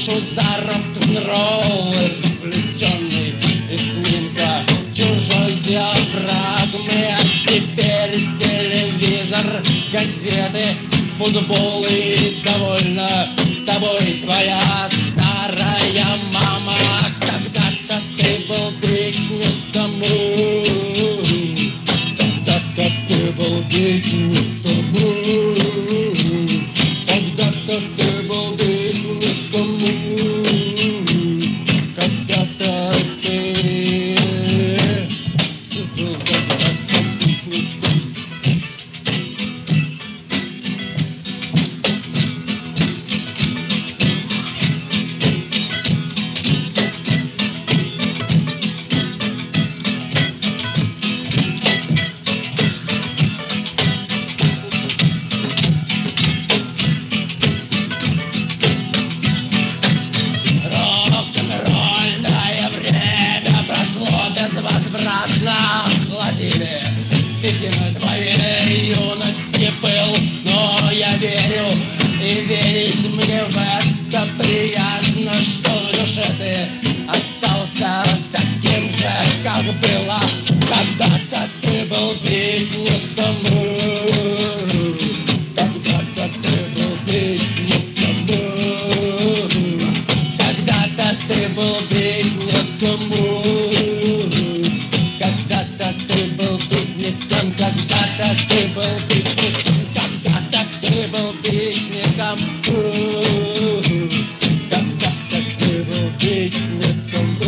душу за рок-н-ролл, сплетенный из снимка чужой диафрагмы. А теперь телевизор, газеты, футбол и довольна тобой твоя старая мама. Когда-то ты был беднее тому, когда-то ты был беднее тому, когда-то ты был беднее тому, когда-то ты был беднее тому. Охладили седины твоей юности пыл, но я верю, и верить мне в это приятно, что в душе ты остался таким же, как было. Когда-то ты был беднее тому, когда-то ты был беднее тому, когда-то ты был беднее тому. Когда-то ты был бедняком, когда-то ты был бедняком, когда-то ты был бедняком, когда-то ты был бедняком,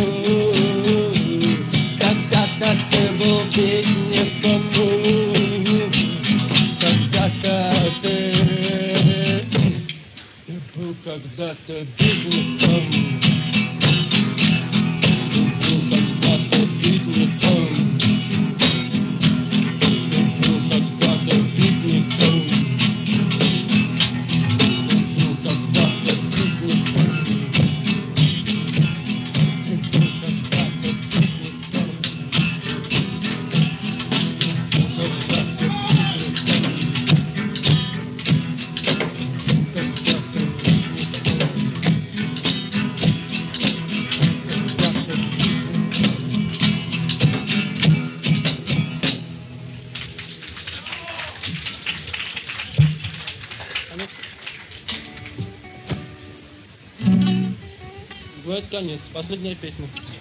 когда-то ты был бедняком, когда-то ты был когда-то бедняком. Бывает конец, последняя песня.